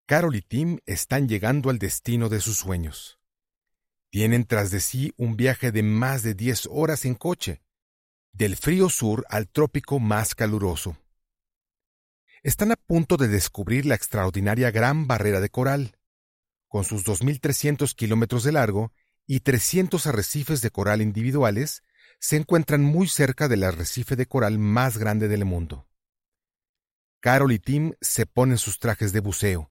Carol y Tim están llegando al destino de sus sueños. Tienen tras de sí un viaje de más de 10 horas en coche, del frío sur al trópico más caluroso. Están a punto de descubrir la extraordinaria Gran Barrera de Coral, con sus 2.300 kilómetros de largo y 300 arrecifes de coral individuales. Se encuentran muy cerca del arrecife de coral más grande del mundo. Carol y Tim se ponen sus trajes de buceo,